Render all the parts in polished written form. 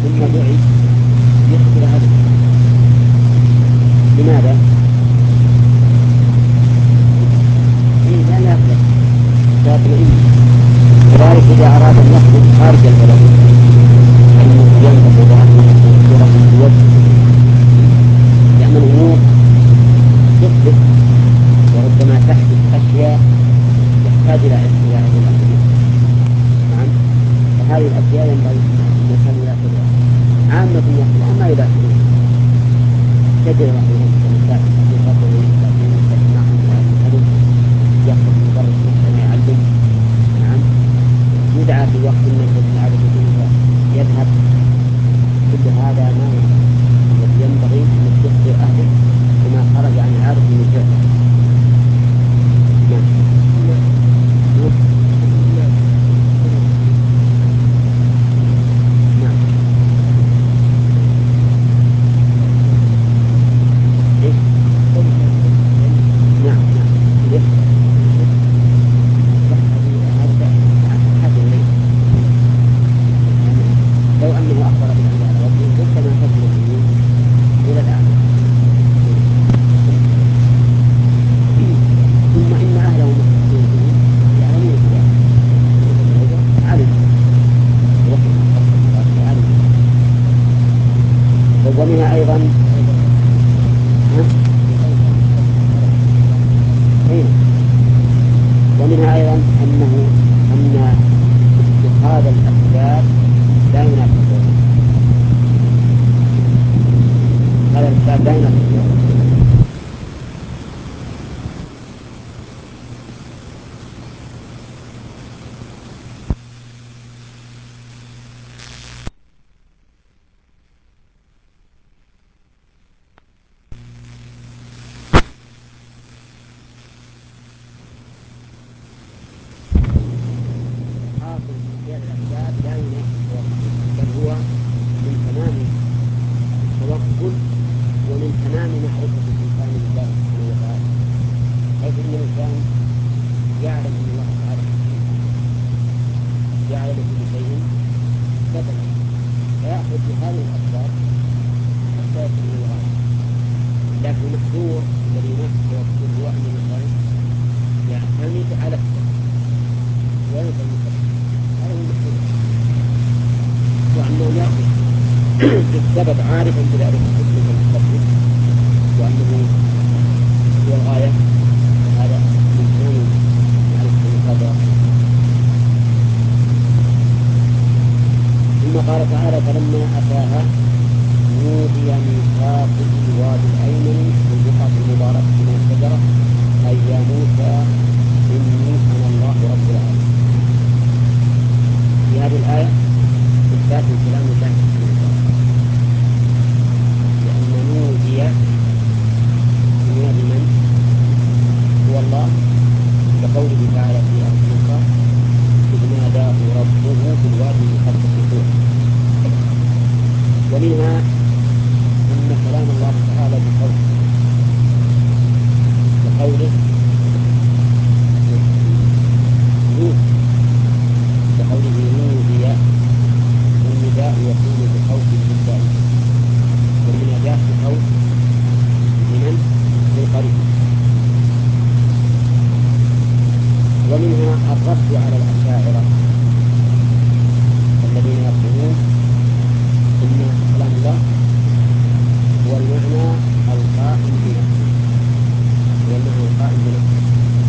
ثم دعي يحصل هذا. لماذا؟ لا يخرج يطمئن. كذلك إذا أراد أن يخرج خارج البلد فإنه ينبغي له أن يستنكره بوجهه، لأن الأمور تحدث وربما تحدث أشياء يحتاج إلى الأمر بها. نعم، فهذه الأشياء ينبغي الإنسان يلاحظها. عامة الناس الآن ما يلاحظون، كثير يلاحظون كمسائل حقيقة يلاحظون كالنحو والألف، يخرج مدرس مثلا يعلم، نعم، يدعى في وقت الذي العادة فيه يذهب. كل هذا ما ينبغي. الذي ينبغي أن تخبر أهلك بما خرج عن العادة من فعله. نعم. نعم. إيش؟ نعم. نعم. ليه؟ لا، هذه حاجة إليه. لو أنه أخبر بالعلم على وجهه ربما تصل الأمور إلى الأعلى. ثم إن أهله مختصين به يعلمون بذلك. علم وقت الخطأ علم. ومنها أيضا ومنها أيضا أن اتخاذ الأسباب لا ينافي الضرورة. هذا الأسباب لا ينافي الضرورة. الأسباب لا ينافي التوكل، بل هو من تمام التوكل ومن تمام معرفة الإنسان بالله سبحانه وتعالى، حيث أن الإنسان يعلم أن الله تعالى حكيم، جعل لكل شيء سببا، فيأخذ بهذه الأسباب حتى يصل إلى الغاية. لكن المحذور الذي ينافي التوكل هو أن الإنسان يعتمد على السبب وينسى المسبب. هذا هو المحذور. وأنه يأخذ بالسبب عارفا بذلك الحكم والمسبب وأنه هو الغاية، وهذا من تمام معرفة المصادر. ثم قال تعالى: فلما أتاها نودي من شاطئ الوادي الأيمن في البقعة المباركة من الشجرة أي يا موسى إني أنا الله رب العالمين. في هذه الآية إثبات كلام الله سبحانه وتعالى، لأن نودي ينادي من هو الله، كقوله تعالى في آية أخرى: إذ ناداه ربه بالوادي المقدس طوى. ومنها أن كلام الله تعالى بصوت، كقوله نودي، كقوله نودي، والنداء يكون بصوت للداعي، والمناداة بصوت لمن؟ للقريب. ومنها الرد على الأشاعرة الذين يقولون إن كلام الله هو المعنى القائم بنفسه، هو المعنى القائم بنفسه.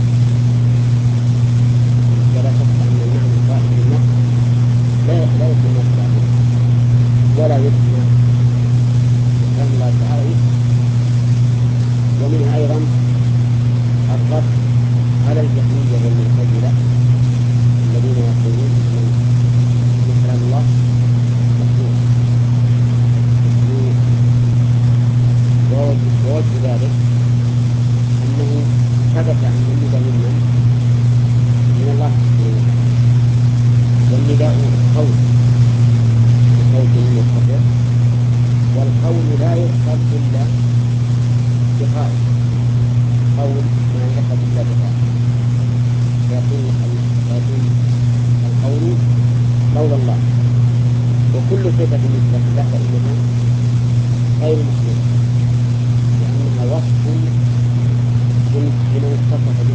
ولا شك أن المعنى القائم بالنفس لا يمكن الناس عليه، ولا يمكن كلام الله تعالى يثبت. ومنها أيضا الرد على الجهمية والمعتزلة الذين يقولون إن كلام الله مخلوق. ووجه ذلك أنه ثبت أن النداء من الله سبحانه وتعالى، والنداء قول بصوت مخفف، والقول لا يقبل إلا بقائل، قول ما يقبل إلا بقائل، فيكون القول قول الله. وكل صفة لكن لا، فإنها غير مخلوقة، لأنها وصف لمن اتصف به،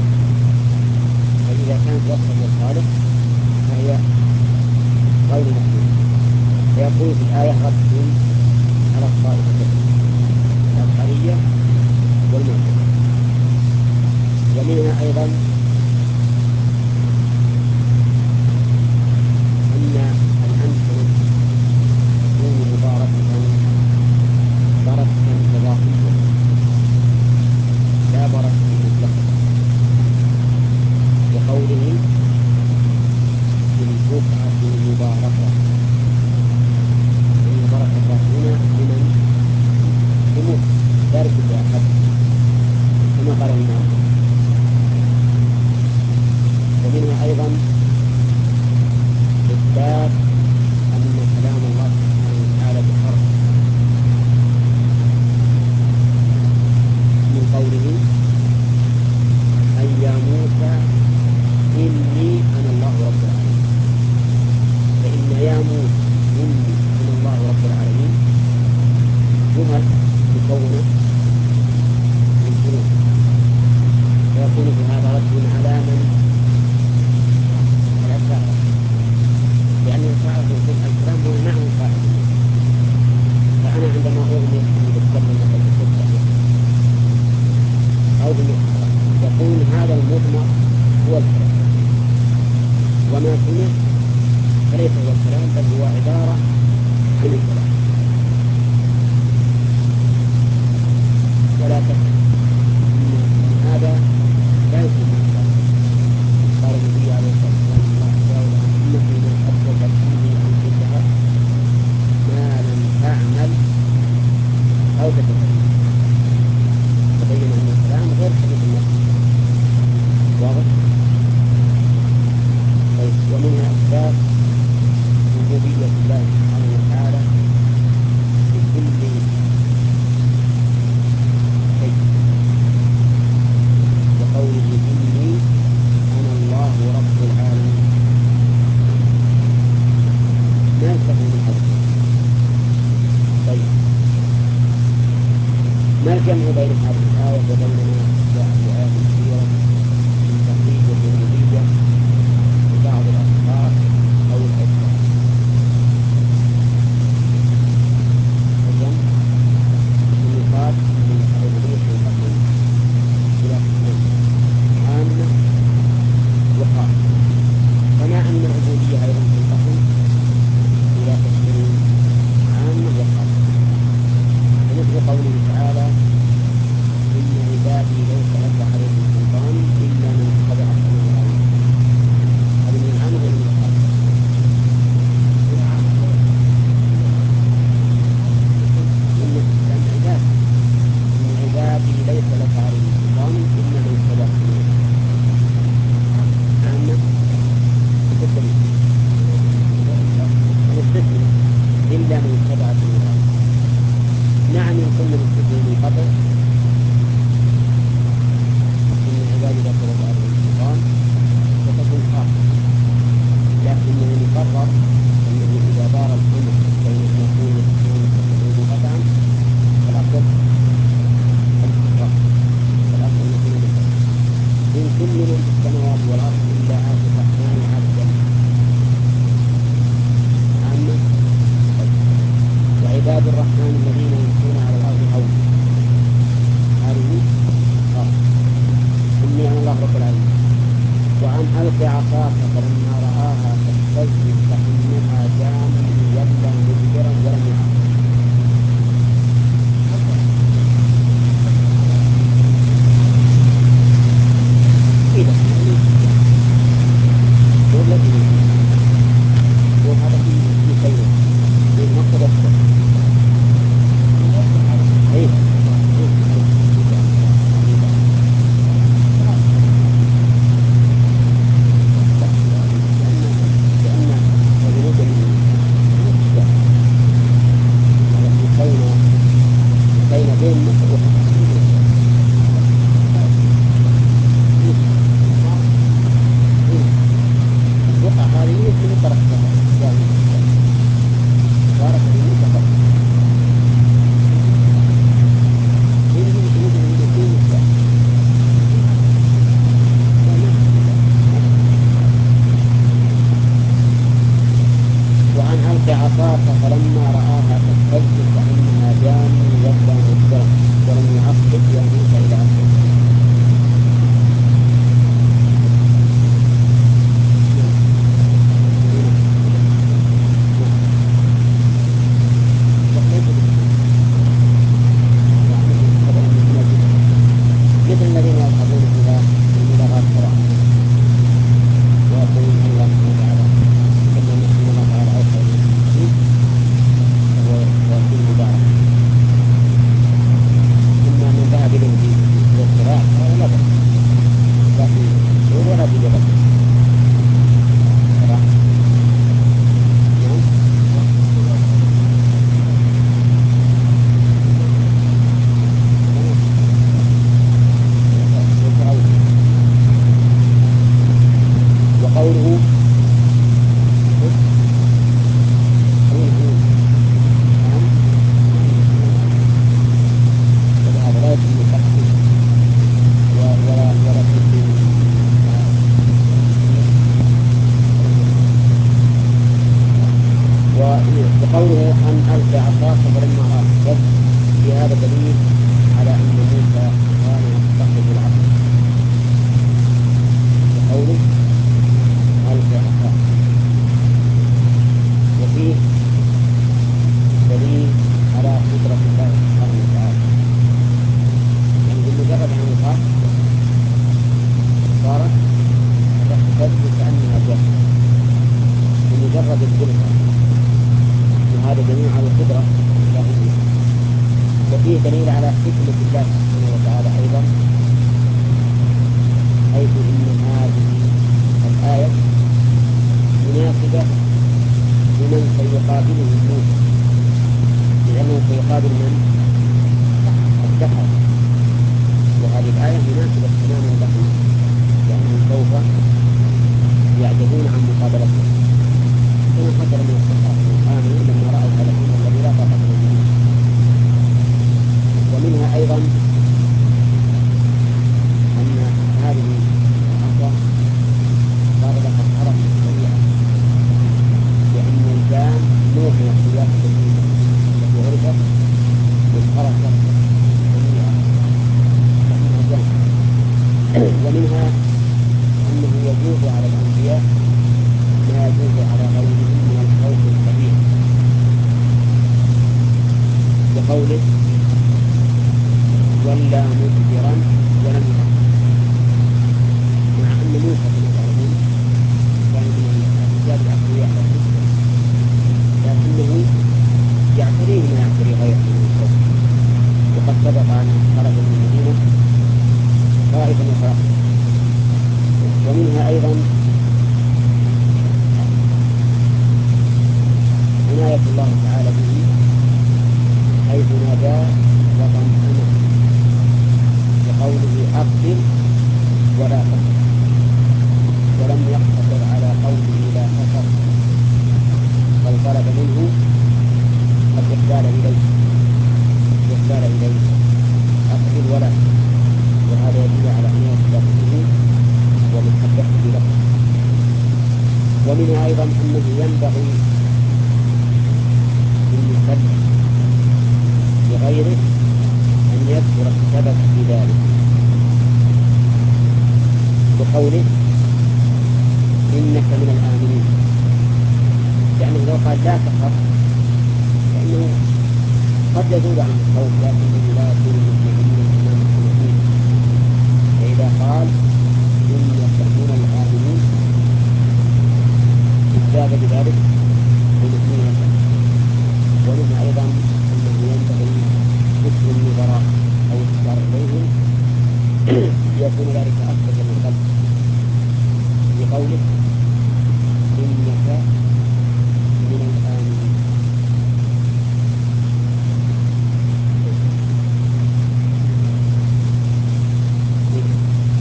فإذا كانت وصفا للخالق فهي غير مخلوقة. فيقول في الآية رد على الطائفتين الأشعرية والمعتزلة. ومنها أيضا أن الأمثلة تكون بركة إضافية لا بركة مطلقة، بقوله بالبقعة المباركة، فإن بركة هنا لمن يموت ذلك لأحد كما قال المؤلف. ومنها أيضا إثبات أن كلام الله سبحانه وتعالى بحرف من قوله أي يا موسى إني أنا الله رب العالمين. فإن يا موسى إني أنا الله رب العالمين جمل مكونة من حروف، فيكون في هذا رد على من الأشاعرة، لأن الأشاعرة يقول الكلام هو معنى قائم. فأنا عندما أغني أني بتكلم مثلا بالقصة أو بالمحاضرة يقول هذا المضمر هو الكلام، وما سمع فليس هو الكلام بل هو عبارة عن الكلام. ولا شك أن هذا لا يمكن أن يقال. قال النبي عليه الصلاة والسلام الله تعالى إنه من أطلق فيه أنفسها ما لم تعمل أو تتكلم، تبين أن الكلام غير حديث النفس. واضح؟ طيب، ومنها إثبات ربوبية الله سبحانه وتعالى بكل شيء، وقوله إني أنا الله رب العالمين ما يستفيد من هذا الشيء. طيب، ما الجمع بين هذه الآية وبين ما جاء في آيات كثيرة من تقليد الربوبية لبعض الأشخاص أو الأجسام؟ الجمع أن يقال أن الربوبية تنقسم إلى قسمين: عامة وخاصة، كما أن العبودية أيضا تنقسم إلى قسمين: عامة وخاصة. فمثل قوله تعالى إن عبادي ليس لك عليهم سلطان إلا من اتبعك من الغاوين، هذا من العام ولا من الخاص؟ لأن عبادي ليس لك عليهم سلطان إلا من اتبعك من الغاوين عامة الدليل الاستثناء إلا من اتبعك من الغاوين. نعم، إن كنا الاستثناء منقطع إن عبادي ليس لك عليهم سلطان فتكون خاصة، لكن المقرر أنه إذا دار الأمر بين أن يكون الاستثناء منقطعا فالأصل الاستقرار، فالأصل أن يكون منقطعا. إن كل من في السماوات والأرض إلا آتي الرحمن عبدا عامة. وعباد الرحمن الذين يمشون على الأرض هونا، هذه خاصة إني أنا الله رب العالمين. وأن ألق عصاك فلما رآها تهتز كأنها جان ولا مدبرا ولم يعقل. إذا وهذا في كلمة من مقتضى الشرع. أي لأن الورود الاشتراك بين بين مصر البقعة هذه مثل مطرح يعني عصاك فلما رآها تهتز كأنها جان ولا مدبرا ولم يعقب يا موسى إلى آخره. مثل الذين يذهبون إلى المبالغات القرآنية ويقولون أن الله سبحانه وتعالى إن الله تعالى أوحى إلى المسلمين فهو يكون مبارك. إما من ذهب إليه بالاضطراع فهذا لا بأس، لكن الشعور ولا بجبل. وقوله وهذا لا يتم التحقيق ولا تنزيل. وقوله أن ألقي عصاك فلما رأت في هذا دليل على أن موسى كان يتخذ العصا بقوله ألقي عصاك، وفيه دليل على قدرة الله سبحانه وتعالى، يعني بمجرد أن القاك صارت تهتز كأنها جاهزة بمجرد الإلقاء، وهذا دليل على القدرة الإلهية. وفيه دليل على حكمة الله سبحانه وتعالى أيضا، حيث إن هذه الآية مناسبة لمن سيقابله موسى، لأنه سيقابل من؟ السحرة، وهذه الآية مناسبة تماما لهم، لأنهم سوف يعجزون عن مقابلته كما حصل من السحرة آمنوا لما رأوا هذا الأمر الذي لا طاقة لهم به. ومنها أيضا أن هذه العصا صار لها حركة سريعة، لأن الجان نوع من الحياة التي عرفت بالحركة السريعة لأنها جان. ومنها أنه يجوز على الأنبياء ما يجوز على غيرهم من الخوف الكبير، بقوله ولا مدبرا ولم يعقب، مع أن موسى كما تعلمون كان من الرجال الأقوياء لكنه يعتريه ما يعتري غيره من الخوف، وقد سبق أن خرج من المدينة خائفا يترقب. ومنها أيضا عناية الله تعالى به حيث نادى وطمأنه بقوله أقبل ولا تخف، ولم يقتصر على قوله لا تخف، بل طلب منه الإقبال إليه أقبل ولا تخف، وهذا يدل على عناية الله به ومحبته له. ومنها أيضا أنه ينبغي للمسلم لغيره أن يذكر السبب في ذلك بقوله إنك من الآمنين، لأنه لو قال لا تخف فإنه قد يزول عنه الخوف لكنه لا يكون من الإمام الحنفي، فإذا قال إنك من الآمنين ازداد بذلك بمؤمنين. ومنها أيضا أنه ينبغي ذكر النظراء أو الإشارة إليهم ليكون ذلك أثبت للقلب بقوله إنك من الآمنين.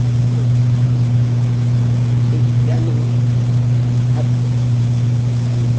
لأنه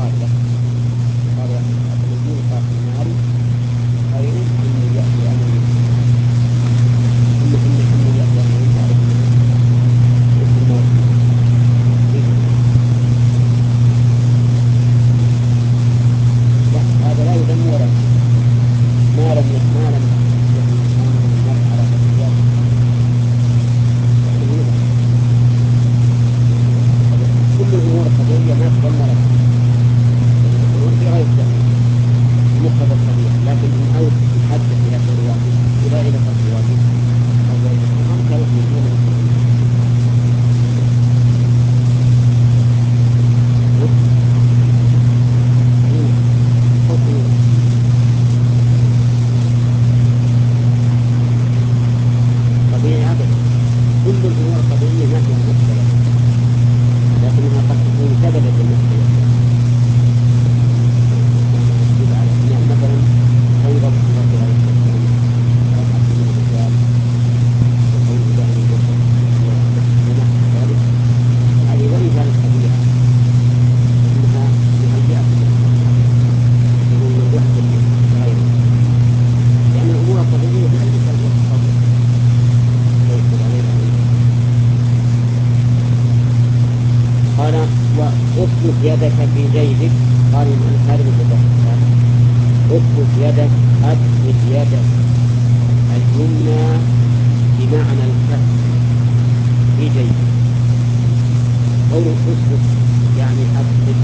يدك في جيبك، قال المؤلف هذا متفق. اخرج يدك، أدخل يدك اليمنى بمعنى الكف في جيبك. قول اخرج يعني أدخل،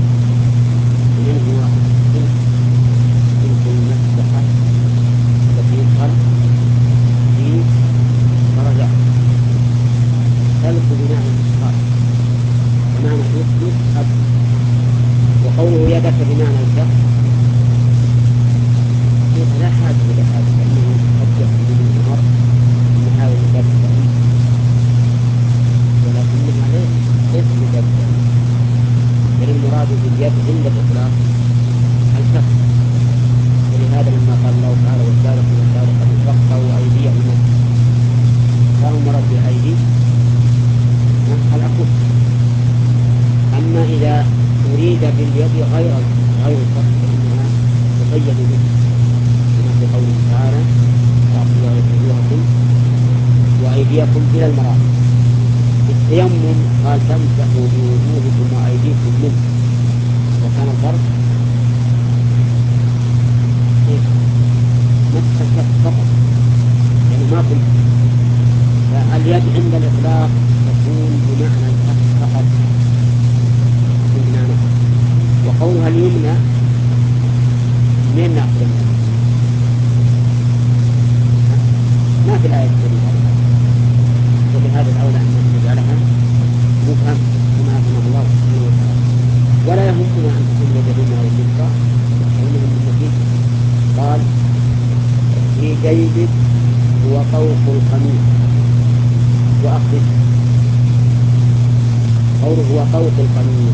منه تلك المسبحة التي يدخل في درجات، تلك بمعنى الإدخال، بمعنى اخرج أدخل. وقوله يدك بمعنى الكف لا حاجة إلى هذا، لأنه قد يحصل من المرء محاول باب التأويل، ولكنها ليست من باب التأويل، بل المراد باليد عند الإطلاق الكف. ولهذا لما قال الله تعالى والسارق والسارقة فاقطعوا أيديهما، قال المراد بالأيدي العقوق. أما إذا أريد باليد غير الكف فإنها تقيد به، كما في قوله تعالى فاغسلوا وجوهكم وأيديكم إلى المرافق. التيمم قال تمسحوا بوجوهكم وأيديكم منه، وكان الفرق مسح الكف فقط، يعني ما كنت. فاليد عند الإطلاق تكون بمعنى الكف فقط، تكون بمعنى الكف. وقولها اليمنى منين نأخذ منها؟ ما في الآية دليل على هذا، ولهذا الأولى أن نجعلها مفهم كما أفهمه الله سبحانه وتعالى. ولا يهمنا أن تكون اليد اليمنى أو اليسرى، فإنهم النتيجة. قال في جيبك هو فوق القميص وأخرج. قوله هو فوق القميص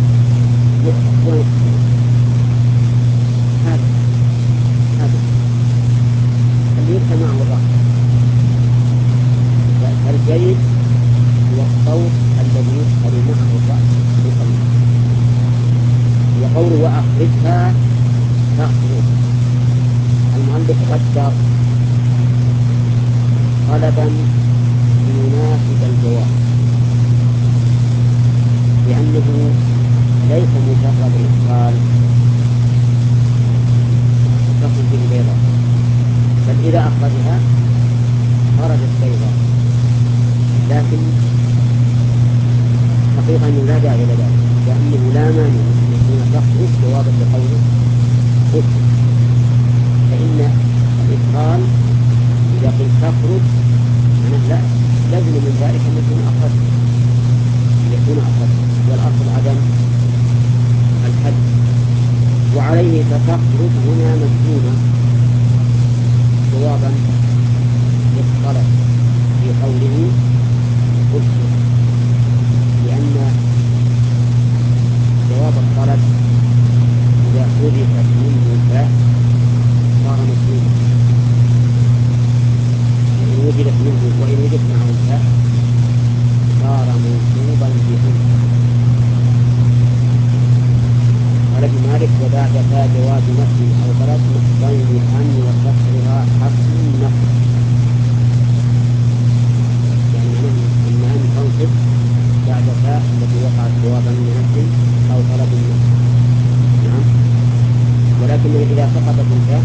هذا اللي يدخل معه الرأس. فالجيب هو الصوت الذي يدخل معه الرأس في القميص. وقوله وأخرجها تخرج، المؤلف قدر طلبا ليناسب الجواب، لأنه ليس مجرد الإدخال تخرج به بيضاء، بل إذا أخرجها خرجت بيضاء. لكن حقيقة أنه لا داعي إلى ذلك، لأنه لا مانع من أن يكون تخرج جوابا لقوله اخرج. فإن الإدخال إذا قلت تخرج لا لازم من ذلك أن يكون أخرج، والأصل عدم الحد. وعليه فتخرج هنا مجزومة جوابا للطلب في قوله اخرج، لأن جواب الطلب إذا حذفت منه الفاء صار مجزوما، وإن وجدت معه الفاء صار منصوبا بأن. قال ابن مالك وبعد فاء جواب نفي أو طلب محضين أن وكسرها حصر النفي، يعني أن تنصب بعد فاء التي وقعت جوابا لنفي أو طلب النفي. نعم. ولكن إذا سقطت الفاء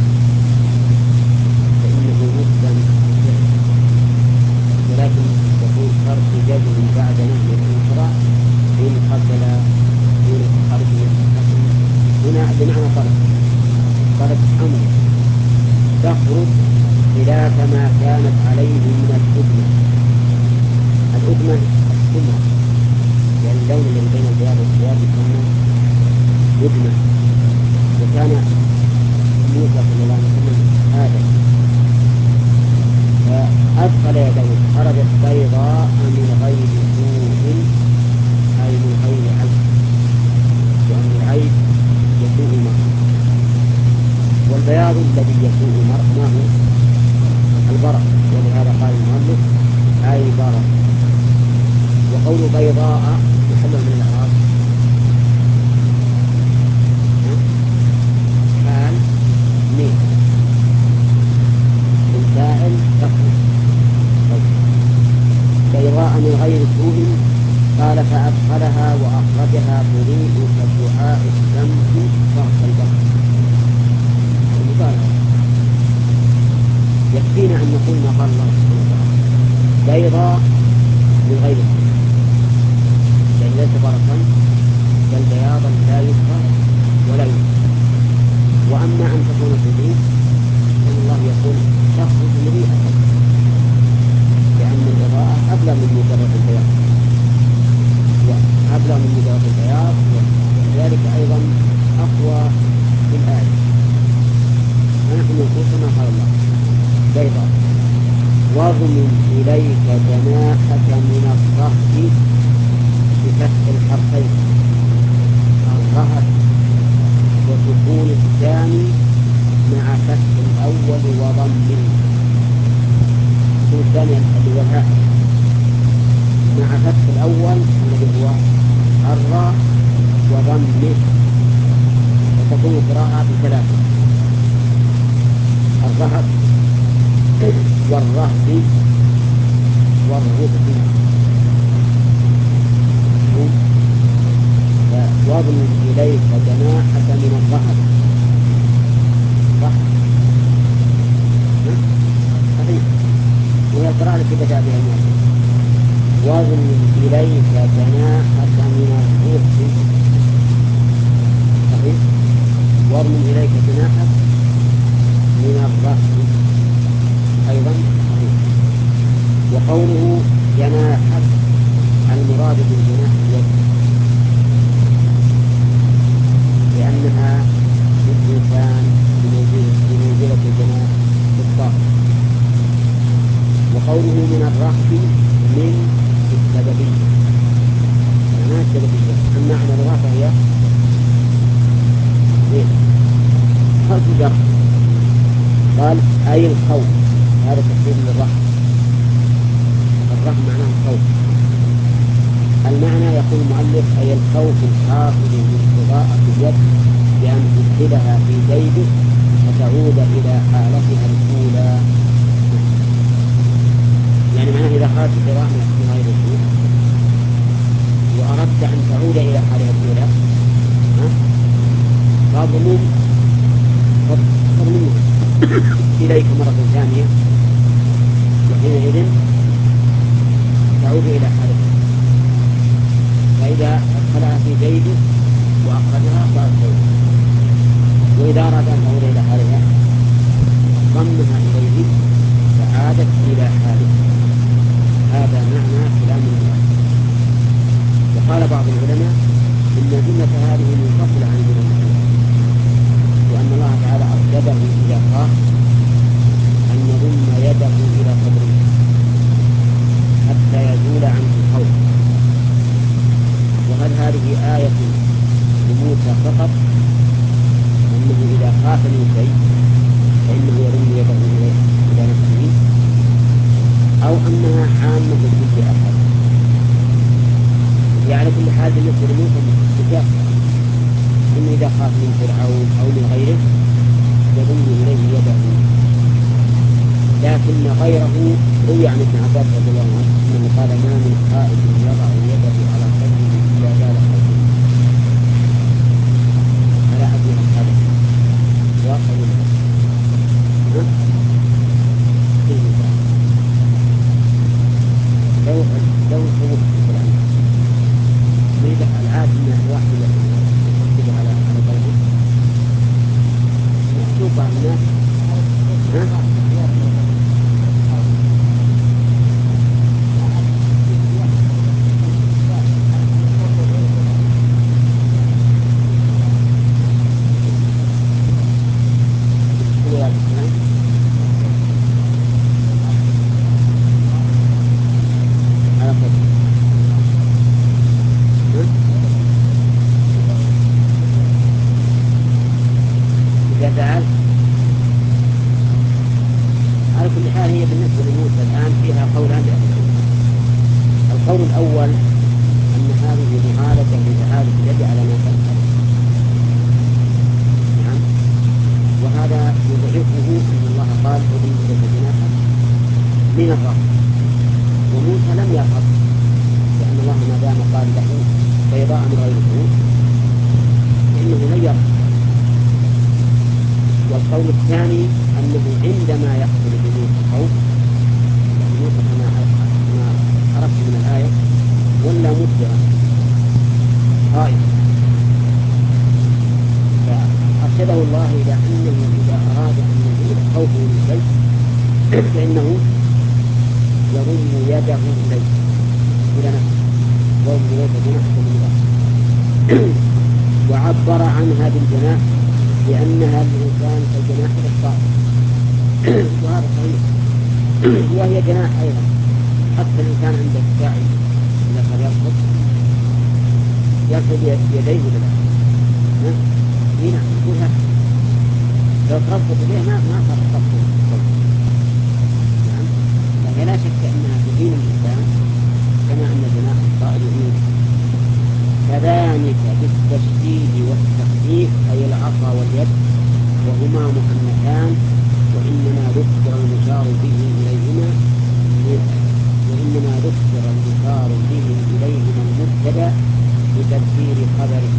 فإنه يقدم الفعل، ولكن يكون شرط جزم بعد نهي الانصراف إن قبل دون التخارج من الحكم. هنا بمعنى طلب أمر تخرج خلاف ما كانت عليه من الأدمة. الأدمة السمرة، يعني اللون الذي بين البياض والسواد يسمى أدمة. وكان موسى صلى الله عليه وسلم آدم، فأدخل يده خرجت بيضاء من غير سوء، أي من غير عيب، لأن العيب يسوء المرء، والبياض الذي يسوء المرء ما هو؟ البرص. ولهذا قال المؤلف أي برص. وقول بيضاء محل من الإعراب حال مين من فاعل تخرج بيضاء من غير سوء. قال فأدخلها وأخرجها تضيء يكفينا أن نقول ما قال الله سبحانه وتعالى بيضاء من غير سوء، يعني ليس برقا بل بياضا لا يكره ولا ينكر. وأما أن تكون تضيء فإن الله يقول تخرج مضيئة، لأن الإضاءة أبلغ من مجرد البياض، وأبلغ من مجرد البياض، وذلك أيضا أقوى في الآية. ونحن نقول كما قال الله بيضاء. واضمم إليك جناحك من الرهب بفتح الحرفين الرهب وسكون الثاني مع فتح الأول وضمه. السكون الثاني اللي هو الهاء مع فتح الأول الذي هو الراء وضمه، وتكون قراءة بثلاثة: الرهب والرهب والرهب. واضمم إليك جناحك من الرهب. صحيح، وهي القراءة التي بدأ بها المؤلف. واضمم إليك جناحك من الرهب. صحيح، واضمم إليك جناحك من الرهب أيضا صحيح. وقوله جناحك المراد بالجناح اليد، لأنها بالإنسان بمنزلة الجناح بالطاقة. وقوله من الرهب من السببية، معناها السببية. المعنى الرهب هي خلف الجرح، قال أي الخوف، هذا تفسير للرهب. الرهب معناه الخوف. المعنى يقول المؤلف أي الخوف الحاصل من إضاءة اليد بأن تدخلها في جيبك فتعود إلى حالتها الأولى. يعني معناه إذا خرجت القراءة من غير الوضوء وأردت أن تعود إلى حالها الأولى فاضمم إليك مرة ثانية، وحينئذ تعود إلى حالها. فإذا أدخلها في جيبه وأخرجها صارت جيبه، وإذا أراد أن تعود إلى حالها ضمها إليه فعادت إلى حالها. هذا معنى كلام المؤلف. وقال بعض العلماء إن الجملة هذه منفصلة عن الجملة الأولى، وأن الله تعالى أرشده إلى خاص أن يضم يده إلى صدره حتى يزول عنه الخوف. وهل هذه آية لموسى فقط أنه إذا خاف من شيء فإنه يضم يده إلى نفسه، أو أنها عامة لكل أحد؟ على كل حال بالنسبة لموسى مجازة، إنه إذا خاف من فرعون أو من غيره يضم إليه يده. لكن غيره روي عن ابن عباس رضي الله عنه أنه قال ما من خائف يضع يده على صدره إلا زال خوفه. فلا أدري عن هذا واقع ولا لو خوف مثلا يريد العادة أن الواحد يحسب على قلبه محسوب على الناس إذا فعل. على كل حال هي بالنسبة لموسى الآن فيها قولان لأهل العلم. القول الأول أن هذه معالجة لإعادة اليد على ما كانت عليه. نعم، وهذا يضعفه أن الله قال أذن إليك جناحك من الرهب، وموسى لم يرهب لأن الله ما دام قال له بيضاء من غير سوء فإنه لم يرهب. والقول الثاني أنه عندما يحصل بموسى معروف يعني يوصف ما عرفت من الآية ولا مدبرا خائفا. فأرشده الله إلى أنه إذا أراد أن يزيد خوفه من شيء فإنه يضم يده إليه إلى نفسه ويضم إليه جناحه من الله. وعبر عنها بالجناح لأنها للإنسان كالجناح للطائر وهذا صحيح وهي جناح أيضا. حتى الإنسان عند الساعي إذا صار يرفض يديه ولا لا؟ نعم يقول هكذا لو ترفض يديه ما صار ترفض. نعم فهي لا شك أنها تعين الإنسان كما أن جناح الطائر يعين. كذلك بالتشديد والتخفيف أي العصا واليد وهما مؤنثان وإنما ذكر المشار به إليهما المبتدأ بتذكير خبره.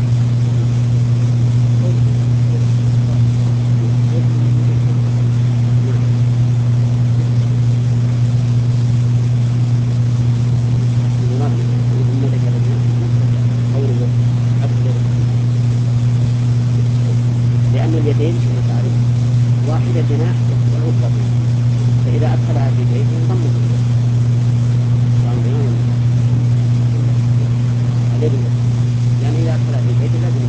لأن اليدين كما تعرف واحدة جناح والأخرى فإذا أدخلها في بيته ضمن اليد يعني إذا أدخلها في بيته لازم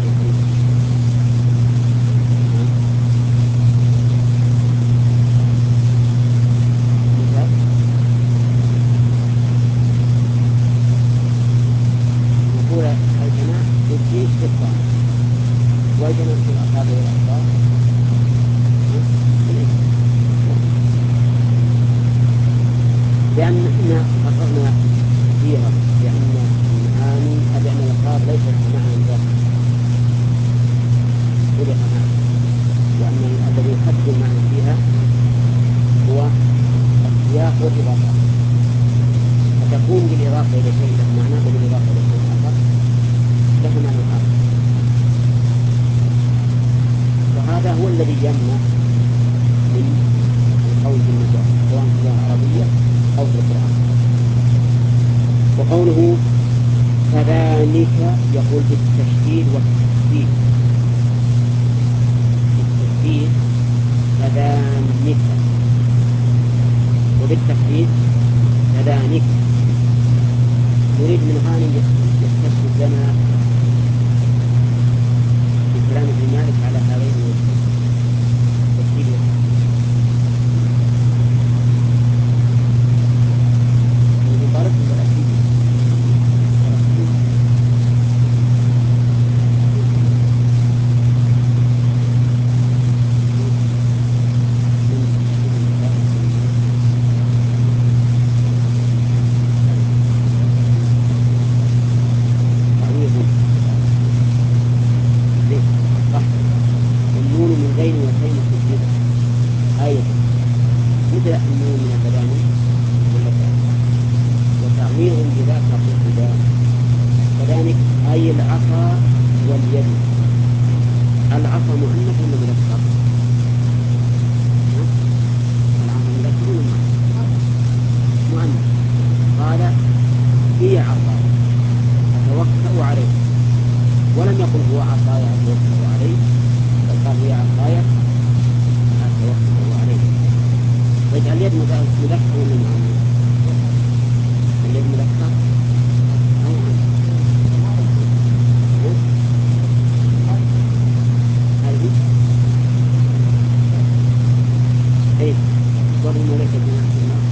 نقول الجناح يجيش في الطعام وجناح في الأصابع والأطراف لأننا قررنا كثيرا لأن المعاني لأن الألفاظ ليس لها معنى ذاتي خلق معنى وأن الذي يحدد المعنى فيها هو السياق والإضافة فتكون بالإضافة إلى شيء له معنى وبالإضافة إلى شيء آخر له معنى آخر. وهذا هو الذي يمنع من القول بالنجاة سواء في اللغة العربية أو في القرآن. وقوله كذلك يقول بالتشديد والتخفيف بالتشديد كذلك وبالتخفيف كذلك. نريد من هاني يستشهد لنا بكلام ابن مالك على هذين الوجهين التشديد والتخفيف. مثل النون من البداني وتعويض بذاك الرجال كذلك أي العصا واليد. العصا مؤنث ولا مذكر؟ العصا مذكر ولا مؤنث؟ قال هي عصا أتوكأ عليه ولم يقل هو عصاي أتوكأ عليه بل قال هي عصاي أتوكأ عليه. ويجعل اليد مذكر ولا مؤنث؟ اليد مذكر أو مؤنث؟ هذه أي ضرب لك جناح النار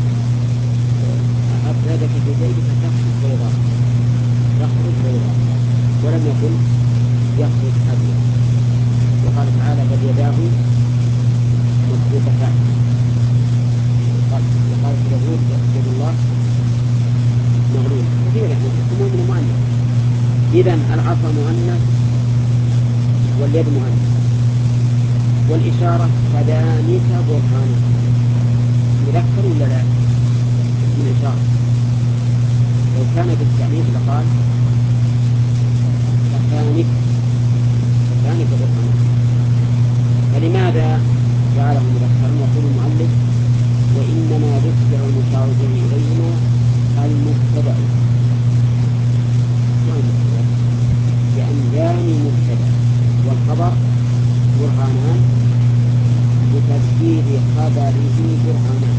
أبدأك في جيبك تخرج بيضاء ولم يقل يخرج أبيض. وقال تعالى بل يداه مبسوطتان وقال في اليهود يد الله مغلولة كثير يعني يسمون من مؤنث. إذن العصا مؤنث واليد مؤنث. والإشارة كذلك برهانه مذكر ولا لا؟ من إشارة لو كان بالتعنيف لقال فكانك برهانه. فلماذا جعله مذكرا؟ يقول المؤلف وإنما ذكر المشار به إليهما المبتدأ. بأنجام مبتدأ، والخبر برهانان بتركيب خبره برهانان.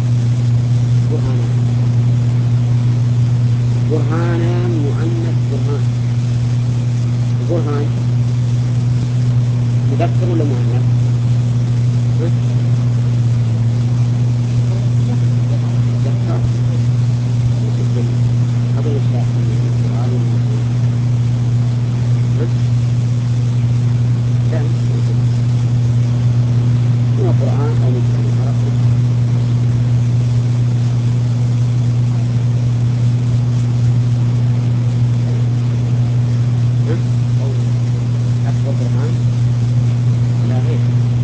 برهانان مؤنث برهان. برهان مذكر ولا مؤنث؟ مذكر مثل قبل الشافعي من القرآن والمسلم. من القرآن أو من العرب. أكبر برهان لا غير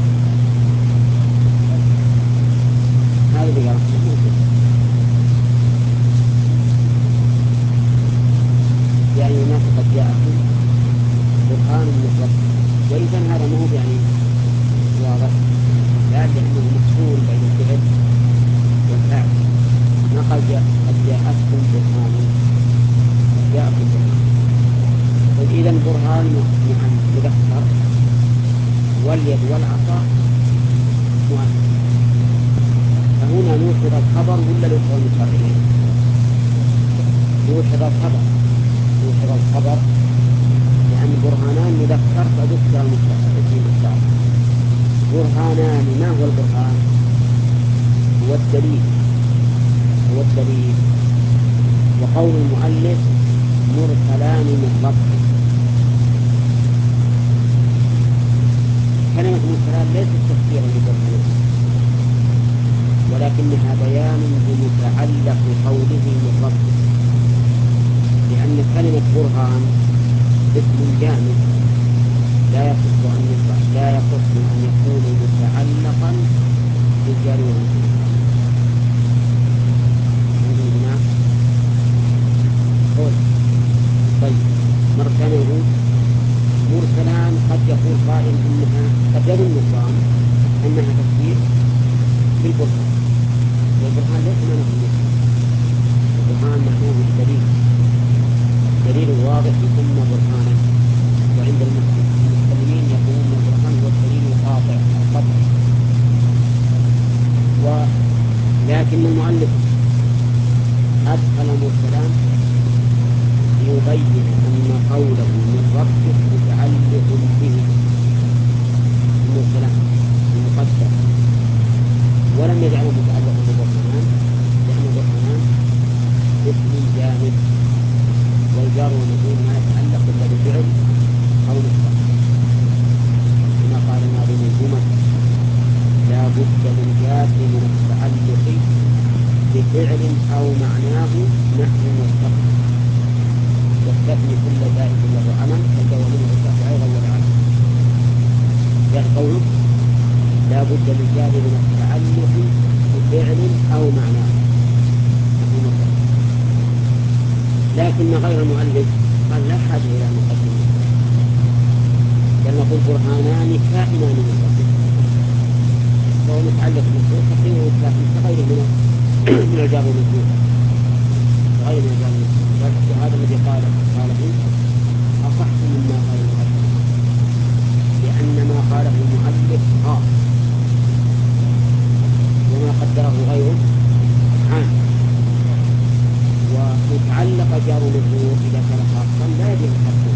هذا بقى يعني الناس قد جاءكم برهان من ربكم، وإذا هذا مو يعني واضح، لا لأنه مفصول بين الفعل والفاعل. ما قد جاءتكم برهان، قد جاءكم برهان. إذا برهان مذكر، واليد والعصا مؤنث. فهنا نوحد الخبر ولا نوحد المشار إليه؟ نوحد الخبر لأن برهانان مذكر فذكر المشار. برهانان، ما هو البرهان؟ هو الدليل. وقول المؤلف مرسلان من ربه. كلمة مرسلان ليست تفسيرا لبرهانان، ولكنها بيان بمتعلق قوله من ربه، لأن كلمة برهان اسم جامد لا يصح أن يكون متعلقا بالجار والمجرور. طيب، مرة ثانية يقول مرسلان. قد يقول قائل قد يظن الظان أنها تفسير بالبرهان، والبرهان ليس معناه المرسل. البرهان معناه الدليل الواضح يسمى برهانا. وعند المسلمين يقولون البرهان هو الدليل القاطع القطعي. ولكن المؤلف أدخل مرسلان ليبين أن قوله من ربه متعلق به. المرسلان المقدر، ولم يجعله متعلقا ببرهانان، لأن برهانان اسم جامد، والجار والمجرور ما يتعلق إلا بفعل أو مصدر. كما قال ناظم الجمل: لا بد للجار من التعلق بفعل أو معناه نحو مصدر، واستثني كل زائد له عمل فجاء منه الفعل أيضا والعمل. يعني قوله لا بد للجار من التعلق بفعل أو معناه نحو مصدر. لكن غير المؤلف قال لا حاجة إلى أن نقدم مثلا، بل نقول برهانان كائنان من ربه، فهو متعلق بالمفعول تقديره لكن كغيره من الجار والمجرور، وهذا الذي قاله أصح مما قال المؤلف، لأن ما قاله المؤلف خاص، وما قدره غيره عام. ومتعلق جار ومجرور إذا كان خاصا لا يجوز حقه،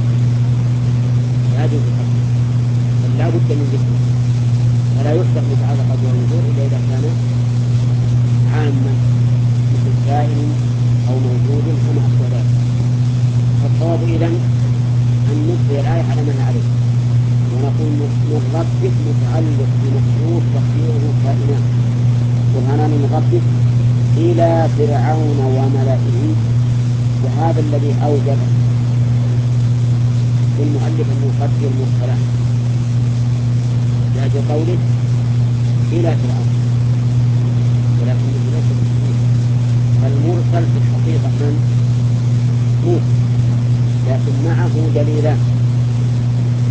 بل لا بد من ذكره، فلا يحدث متعلق جار ومجرور إلا إذا كان عاما مثل كائن أو موجود أو ما أشبه ذلك. فالصواب إذن أن نبقي الآية على ما هي عليه، ونقول من ربك متعلق بمحذوف تقديره كائنان. برهانان من ربك إلى فرعون وملئه. وهذا الذي أوجب للمؤلف أن يقدر مرسلان لأجل قوله إلى فرعون، ولكنه ليس بالصحيح. فالمرسل في الحقيقة من موسى، لكن معه دليلان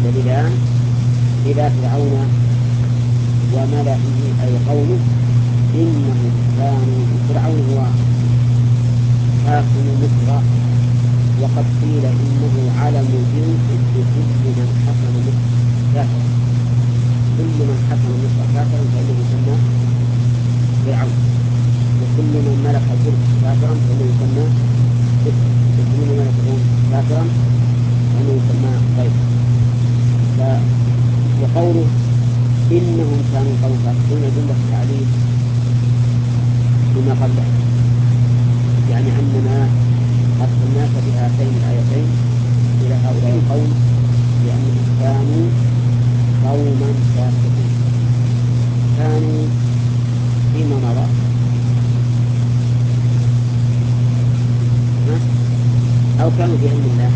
إلى فرعون وملئه، أي قومه إنهم كانوا فرعون هو حاكم مصر، وقد قيل إنه علم جنس لكل من حكم مصر كافرا. كل من حكم مصر كافرا فإنه يسمى فرعون، وكل من ملك الفرس كافرا فإنه يسمى كفر، وكل من ملك الروم كافرا فإنه يسمى غير. وقوله إنهم كانوا قوم فاسقين جملة تعليل بما قبلها، يعني أننا أرسلناك بهاتين الآيتين إلى هؤلاء القوم لأنهم كانوا قوما فاسقين. كانوا فيما مضى أو كانوا في علم الله.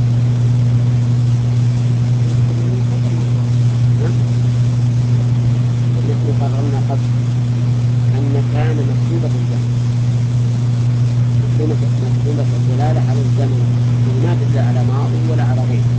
نحن قررنا قبل أن كان مكتوبة الزمن، مكتوبة الدلالة على الزمن، ما تدل على ماضي ولا على غيره.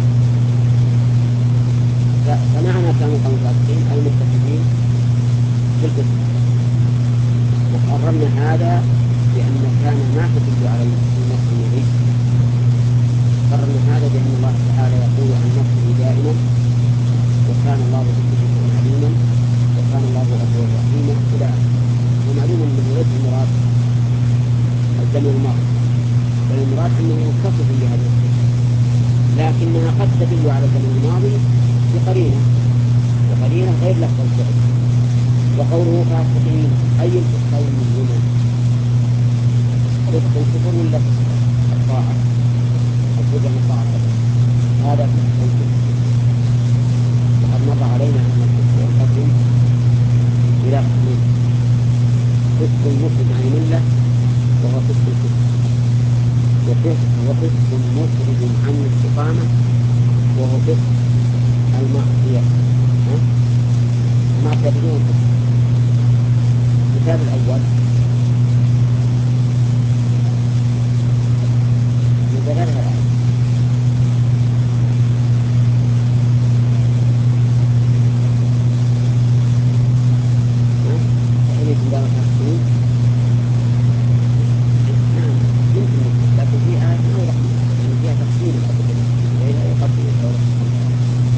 فمعنى كانوا قوم فاسقين أي متفقين في القسم، وقررنا هذا بأن كان ما تدل على النصر المضي. قررنا هذا بأن الله تعالى يقول عن نفسه دائما وكان الله بكل شيء عليما وكان الله غفورا رحيما إلى آخره. ومعلوم أنه ليس المراد الزمن الماضي، بل المراد أنه متصف بهذه الصفة، لكنها قد تدل على الزمن الماضي بقرينة غير لفظ الفعل. وقوله فاسقين أي الفسقين منهما، فسق الكفر ولا فسق الطاعة؟ الفجر من طاعة هذا فسق الكفر. وقد مر علينا أن الفسق ينقسم إلى قسمين: فسق مخرج عن الملة وهو فسق الكفر، وفسق مخرج عن الاستقامة وهو فسق المعصية. المعصية بدون كفر. المثال الأول مدلالها الآية: فإليكم دار الفاسقين. نعم يمكن، لكن في آية أوضح من هذا، يعني فيها تفصيل الأدلة التي إليها يقدم الدولة سبحانه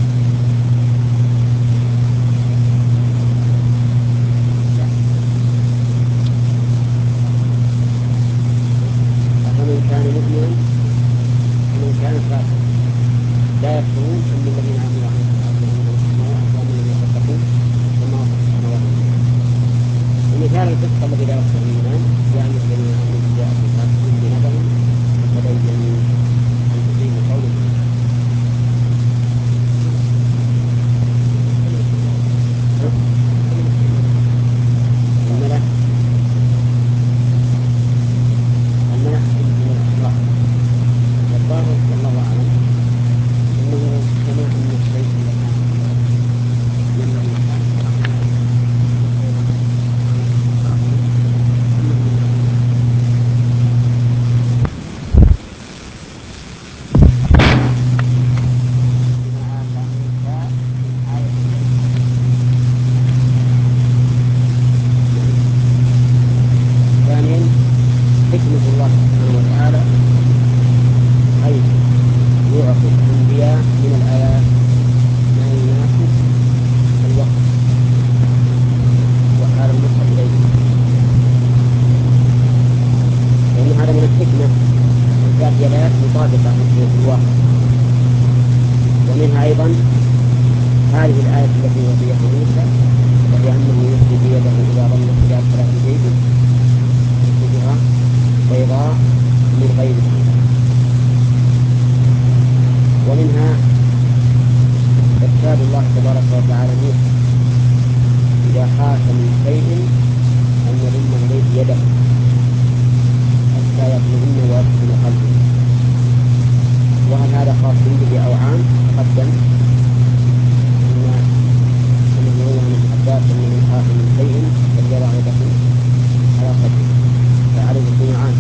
وتعالى. فمن كان مؤمنا ومن كان فاسقا لا يكفرون أن الذين آمنوا وعملوا الصالحات لهم أجر في السماوات وأن الذين يتقون السماوات في السماوات. ومثال الفسق الذي لا يكفر الإيمان يعني الذين آمنوا بجاءة فاسق بنبأ فتبينوا أن تصيبوا قوما الملأ من الأخلاق. والظاهر والله أعلم أنه كما أن الشيء الذي يمنع الإنسان من الأعمال أيضا عن الآخرين أنه من الأعمال. بما آتى موسى من آية ثانيا حكمة الله سبحانه وتعالى حيث يعطي الأنبياء من الآيات ما يناسب الوقت وحال المرسل إليه، لأن هذا من الحكمة أن تأتي الآيات مطابقة في الواقع. ومنها أيضا هذه الآية التي وصيها موسى، وهي أنه يخرج يده إذا أدخلها في جيبه يخرجها بيضاء من غير سوء. ومنها إرشاد الله تبارك وتعالى موسى إذا خاف من شيء أن يضم إليه يده حتى يطمئن ويسكن قلبه. وهل هذا خاص به أو عام؟ تقدم أنه يروى عن ابن عباس أن من خاف من شيء فليضع يده على صدره، فعليه يكون عام.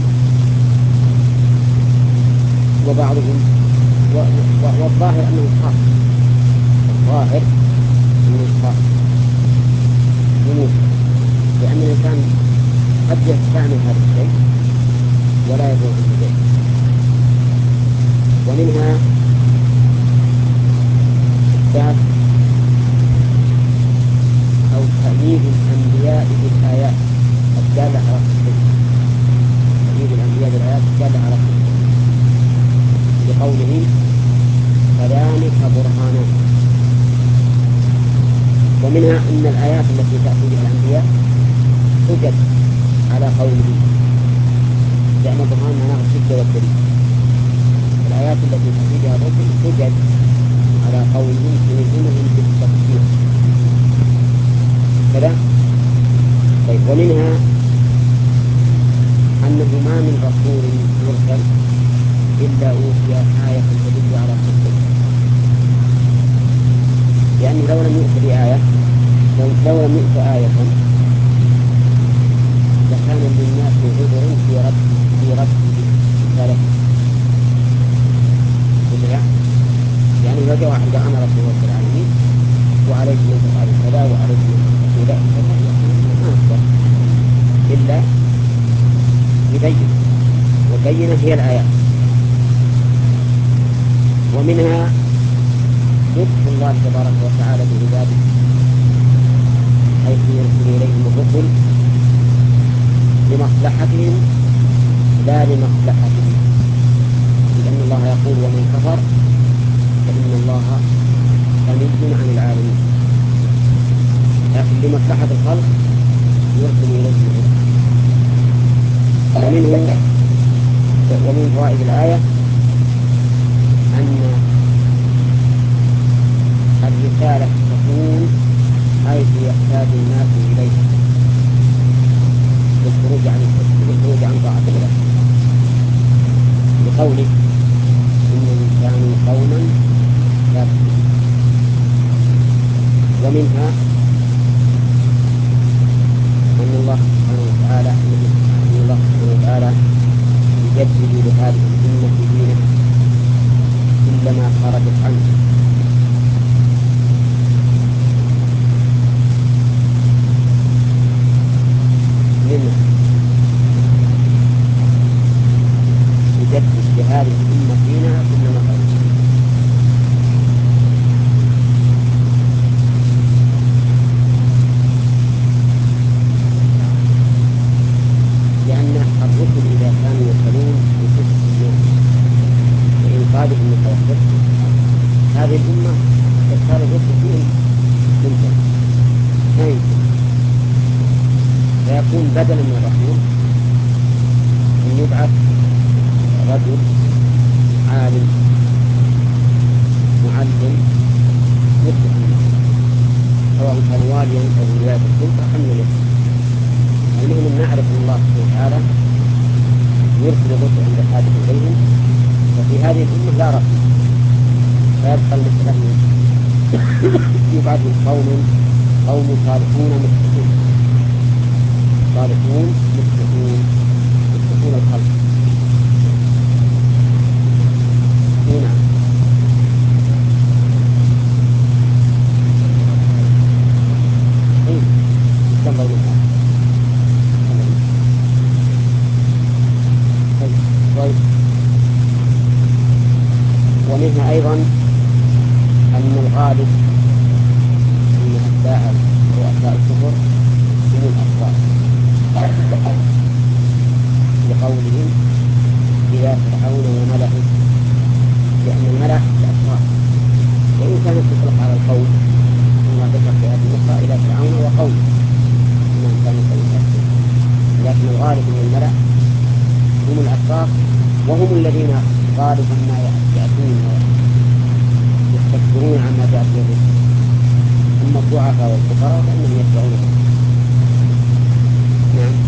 وبعضهم والظاهر أنه خاص، الظاهر أنه خاص بموسى، لأن قد يستعمل هذا الشيء ولا يدور عنه شيء. ومنها إثبات أو تأييد الأنبياء بالآيات الدالة على صدقهم، تأييد الأنبياء بالآيات الدالة على صدقهم بقولهم كذلك برهانان. ومنها أن الآيات التي تأتي بها الأنبياء حجج على قوله، لأن برهان معناه الحجة والدليل. الآيات التي تأتي بها الرسل حجج على قوله تلزمهم بالتفسير كذا. طيب، ومنها أنه ما من رسول يرسل إلا أوتي آية تدل على صدقه، لأنه لو لم يؤت بآية لو لم يؤت آية لكان للناس عذر في رد رسالته كلها. يعني لو جاء عند أنا رسول رب العالمين وعليكم من تفعل كذا وعليكم من تفعل كذا ما أصدر إلا يبين، والبينة هي الآيات. ومنها لطف الله تبارك وتعالى بعباده حيث يرسل إليهم الرسل لمصلحتهم لا لمصلحتهم، لأن الله يقول ومن كفر فإن الله غني عن العالمين، لكن لمصلحة الخلق يرسل إليهم الرسل. ومن فوائد الآية أن الرسالة تكون حيث يحتاج الناس إليها للخروج عن طاعة الله، بقوله إنهم كانوا قوما فاسقين. ومنها أن الله سبحانه وتعالى يجدد لهذه الأمة دينها كلما خرجت عنه، يجدد لهذه الأمة دينها كلما خرجت عنه. لأن الرسل إذا كانوا يرسلون بصفة الناس وإنقاذهم من توحد هذه الأمة إرسال الرسل فيهم ممكن لا يمكن، فيكون بدلا من الرسول أن يبعث رجل عالم معلم يصلح الناس، سواء كان واليا أو ولاية السلطة حمل اليسر. المهم أن نعرف أن الله سبحانه وتعالى يرسل الرسل عند الحاجة إليهم، وفي هذه الأمة لا رسول، فيبقى المسألة يبعث قوم صالحون مصلحون الخلق. نعم. يستنبط منها. طيب. ومنها أيضا أن الغالب أن أتباع رؤساء الكفر هم الأشرار، لقولهم إلى فرعون وملئه، لأن الملأ الأشرار، وإن كانت تطلق على القوم كما ذكر في آية أخرى إلى فرعون وقومه إنهم كانوا قوم فاسقين، لكن الغالب من الملأ هم الأشرار، وهم الذين غالبا ما يأتون يستكبرون عما جاء به الرسل. أما الضعفاء والفقراء فإنهم يتبعون الرسل. نعم.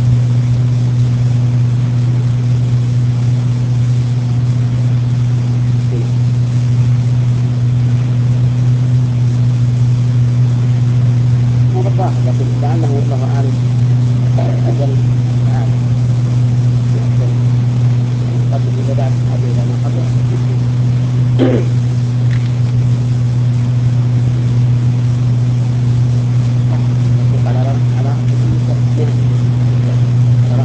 هذا الظاهر، لكن لعله الله أعلم أجل أعلم قد إذا دعت الحاجة إلى ما قبل على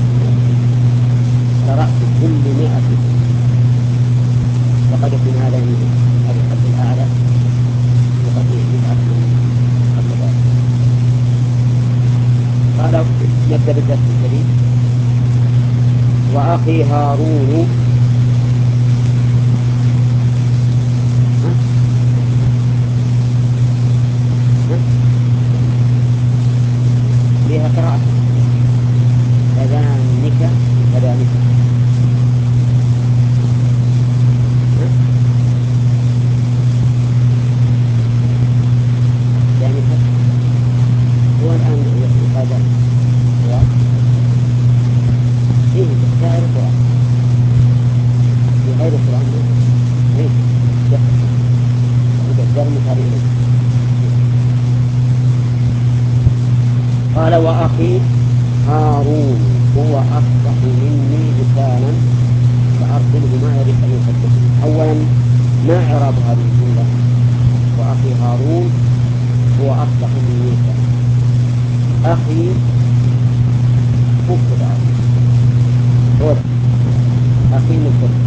قال نبدأ بالدرس الجديد. وأخي هارون فيها قراءة أذانك أذانك يعني هو الآن هذا القرآن فيه غير القرآن في غير القرآن إيه دخل مثال إليه. قال وأخي هارون هو أفصح مني لسانا فأرسله معي أن يصدقني. أولا ما إعراب هذه الجملة؟ وأخي هارون هو أفصح مني لسانا. أخي مبتدأ هو أخي مبتدأ